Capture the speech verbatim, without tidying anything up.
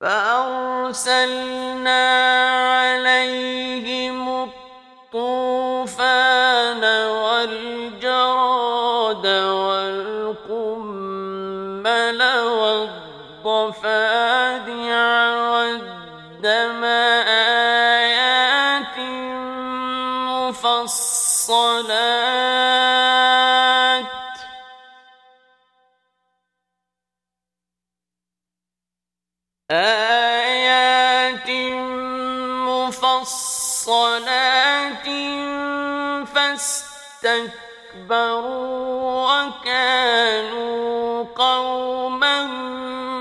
فأرسلنا عليهم الطوفان والجراد والقمل والضفادع والدم آيات مفصلات آيات مفصلات فاستكبروا وكانوا قوما